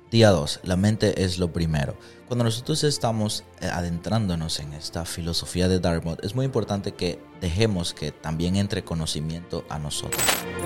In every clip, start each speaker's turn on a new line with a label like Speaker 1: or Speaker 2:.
Speaker 1: Día 2. La mente es lo primero. Cuando nosotros estamos adentrándonos en esta filosofía de Dartmouth, es muy importante que dejemos que también entre conocimiento a nosotros.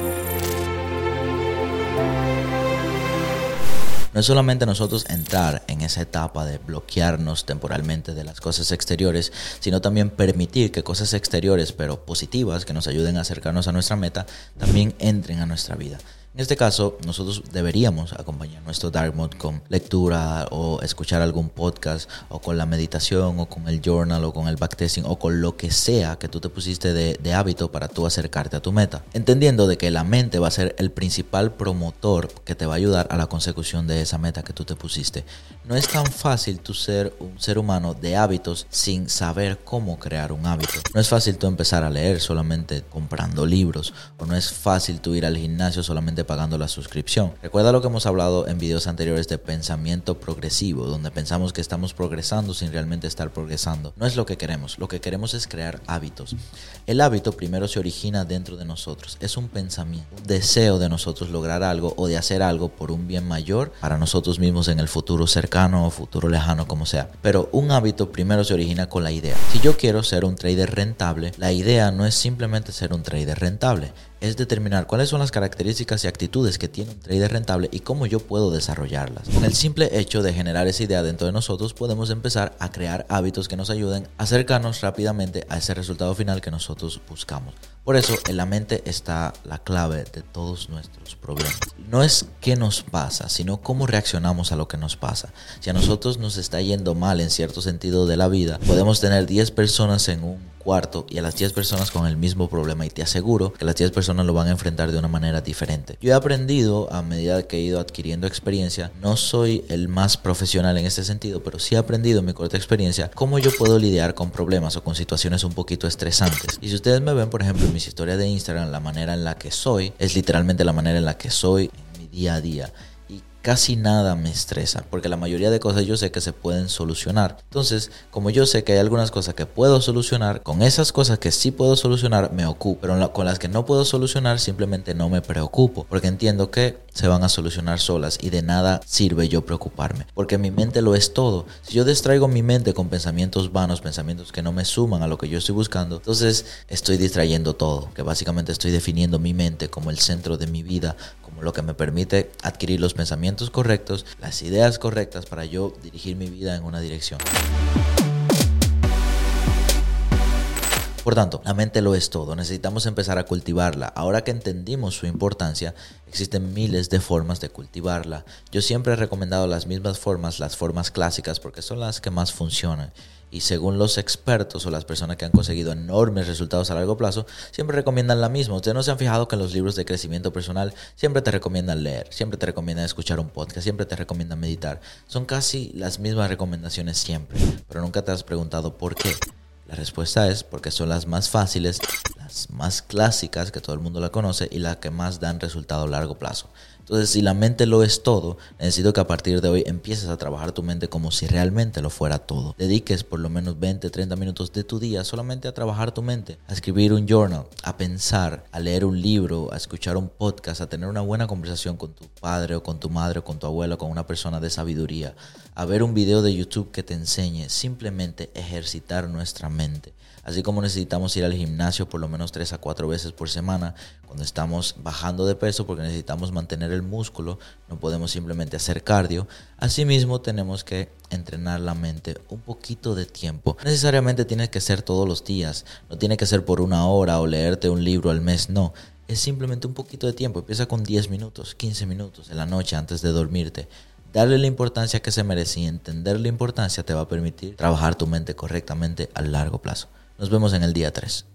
Speaker 1: No es solamente nosotros entrar en esa etapa de bloquearnos temporalmente de las cosas exteriores, sino también permitir que cosas exteriores, pero positivas, que nos ayuden a acercarnos a nuestra meta, también entren a nuestra vida. En este caso, nosotros deberíamos acompañar nuestro Dartmouth con lectura o escuchar algún podcast o con la meditación o con el journal o con el backtesting o con lo que sea que tú te pusiste de hábito para tú acercarte a tu meta. Entendiendo de que la mente va a ser el principal promotor que te va a ayudar a la consecución de esa meta que tú te pusiste. No es tan fácil tú ser un ser humano de hábitos sin saber cómo crear un hábito. No es fácil tú empezar a leer solamente comprando libros, o no es fácil tú ir al gimnasio solamente pagando la suscripción. Recuerda lo que hemos hablado en videos anteriores de pensamiento progresivo, donde pensamos que estamos progresando sin realmente estar progresando. No es lo que queremos es crear hábitos. El hábito primero se origina dentro de nosotros, es un pensamiento, un deseo de nosotros lograr algo o de hacer algo por un bien mayor para nosotros mismos en el futuro cercano o futuro lejano, como sea. Pero un hábito primero se origina con la idea. Si yo quiero ser un trader rentable, la idea no es simplemente ser un trader rentable, es determinar cuáles son las características y actitudes que tiene un trader rentable y cómo yo puedo desarrollarlas. Con el simple hecho de generar esa idea dentro de nosotros, podemos empezar a crear hábitos que nos ayuden a acercarnos rápidamente a ese resultado final que nosotros buscamos. Por eso en la mente está la clave de todos nuestros problemas. No es qué nos pasa, sino cómo reaccionamos a lo que nos pasa. Si a nosotros nos está yendo mal en cierto sentido de la vida, podemos tener 10 personas en un cuarto y a las 10 personas con el mismo problema, y te aseguro que las 10 personas lo van a enfrentar de una manera diferente. Yo he aprendido a medida que he ido adquiriendo experiencia, no soy el más profesional en este sentido, pero sí he aprendido en mi corta experiencia cómo yo puedo lidiar con problemas o con situaciones un poquito estresantes. Y si ustedes me ven, por ejemplo, en mis historias de Instagram, la manera en la que soy es literalmente la manera en la que soy en mi día a día. Casi nada me estresa, porque la mayoría de cosas yo sé que se pueden solucionar. Entonces, como yo sé que hay algunas cosas que puedo solucionar, con esas cosas que sí puedo solucionar me ocupo, pero con las que no puedo solucionar simplemente no me preocupo, porque entiendo que se van a solucionar solas y de nada sirve yo preocuparme, porque mi mente lo es todo. Si yo distraigo mi mente con pensamientos vanos, pensamientos que no me suman a lo que yo estoy buscando, entonces estoy distrayendo todo, que básicamente estoy definiendo mi mente como el centro de mi vida, como lo que me permite adquirir los pensamientos correctos, las ideas correctas para yo dirigir mi vida en una dirección. Por tanto, la mente lo es todo, necesitamos empezar a cultivarla. Ahora que entendimos su importancia, existen miles de formas de cultivarla. Yo siempre he recomendado las mismas formas, las formas clásicas, porque son las que más funcionan. Y según los expertos o las personas que han conseguido enormes resultados a largo plazo, siempre recomiendan la misma. Ustedes no se han fijado que en los libros de crecimiento personal siempre te recomiendan leer, siempre te recomiendan escuchar un podcast, siempre te recomiendan meditar. Son casi las mismas recomendaciones siempre, pero nunca te has preguntado por qué. La respuesta es porque son las más fáciles, las más clásicas, que todo el mundo la conoce, y las que más dan resultado a largo plazo. Entonces, si la mente lo es todo, necesito que a partir de hoy empieces a trabajar tu mente como si realmente lo fuera todo. Dediques por lo menos 20, 30 minutos de tu día solamente a trabajar tu mente, a escribir un journal, a pensar, a leer un libro, a escuchar un podcast, a tener una buena conversación con tu padre o con tu madre o con tu abuelo, con una persona de sabiduría, a ver un video de YouTube que te enseñe, simplemente ejercitar nuestra mente. Así como necesitamos ir al gimnasio por lo menos 3 a 4 veces por semana cuando estamos bajando de peso, porque necesitamos mantener el músculo, no podemos simplemente hacer cardio. Asimismo tenemos que entrenar la mente un poquito de tiempo. No necesariamente tiene que ser todos los días, no tiene que ser por 1 hora o leerte un libro al mes, no. Es simplemente un poquito de tiempo, empieza con 10 minutos, 15 minutos en la noche antes de dormirte. Darle la importancia que se merece y entender la importancia te va a permitir trabajar tu mente correctamente a largo plazo. Nos vemos en el día 3.